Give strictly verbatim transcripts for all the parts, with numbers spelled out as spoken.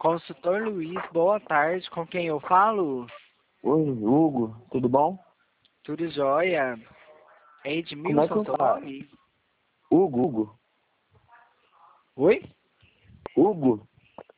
Consultor Luiz, boa tarde. Com quem eu falo? Oi, Hugo, tudo bom? Tudo jóia? É Como é que Edmilson, eu seu tá? nome? Hugo, Hugo, Oi? Hugo,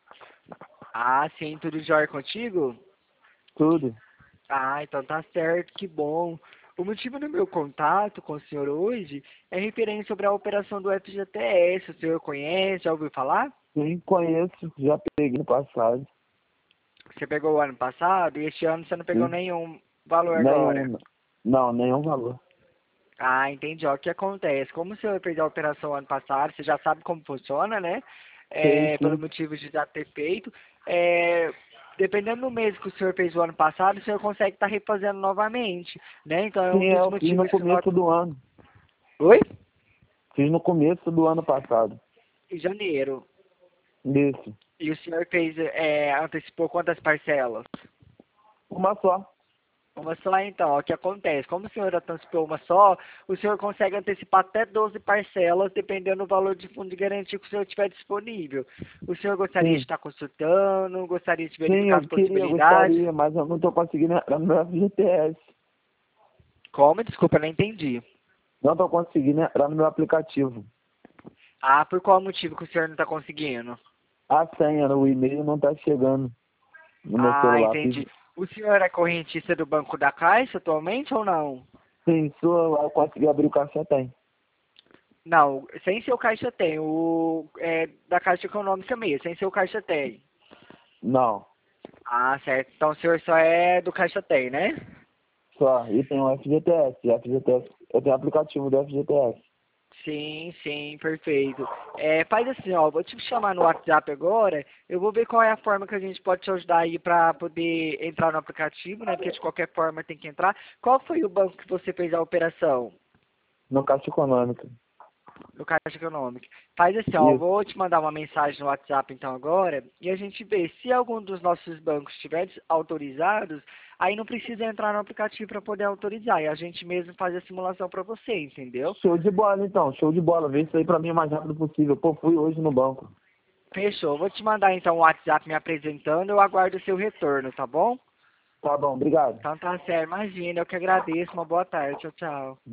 Ah, sim, tudo jóia contigo? tudo. Ah, então tá certo, que bom. O motivo do meu contato com o senhor hoje é referente sobre a operação do F G T S. O senhor conhece, já ouviu falar? Sim, conheço, já peguei no passado. Você pegou o ano passado e este ano você não pegou Sim, nenhum valor agora. nenhum, não, nenhum valor. Ah, entendi. Ó, o que acontece? Como o senhor fez a operação ano passado, você já sabe como funciona, né? Sei, É, pelo sim. motivo de já ter feito. É, dependendo do mês que o senhor fez o ano passado, o senhor consegue estar refazendo novamente, né? Então é Sim, um é, dos eu fiz no motivos que nós... começo do ano. Oi? Fiz no começo do ano passado. Em janeiro. Isso. E o senhor fez, é, antecipou quantas parcelas? Uma só. Uma só então, ó, o que acontece? Como o senhor antecipou uma só, o senhor consegue antecipar até doze parcelas, dependendo do valor de fundo de garantia que o senhor tiver disponível. O senhor gostaria de Sim. estar consultando, gostaria de Sim, verificar eu as queria, eu possibilidades? gostaria, mas eu não tô conseguindo entrar no meu F G T S. Como? Desculpa, não entendi. Não tô conseguindo entrar no meu aplicativo. Ah, por qual motivo que o senhor não está conseguindo? A senha no e-mail não tá chegando no meu Ah, celular. Fiz. entendi. O senhor é correntista do Banco da Caixa atualmente ou não? Sim, sua, eu consegui abrir o caixa tem. Não, sem seu caixa tem. O é, da Caixa Econômica mesmo, sem seu caixa tem. Não, Ah, certo. Então o senhor só é do Caixa Tem, né? só. E tem o F G T S. F G T S. Eu tenho aplicativo do F G T S. Sim, sim, perfeito. É, faz assim, ó, vou te chamar no WhatsApp agora, eu vou ver qual é a forma que a gente pode te ajudar aí pra poder entrar no aplicativo, né? Porque de qualquer forma tem que entrar. Qual foi o banco que você fez a operação? No Caixa Econômica. No Caixa Econômica. Faz assim, ó, eu Isso. vou te mandar uma mensagem no WhatsApp então agora e a gente vê se algum dos nossos bancos estiver autorizados, aí não precisa entrar no aplicativo para poder autorizar e a gente mesmo faz a simulação para você, entendeu? Show de bola, então. Show de bola. Vê isso aí pra mim o mais rápido possível. Pô, fui hoje no banco. Fechou. Vou te mandar então o WhatsApp me apresentando. Eu aguardo o seu retorno, tá bom? Tá bom, obrigado. Então tá certo. Imagina, eu que agradeço. Uma boa tarde. Tchau, tchau.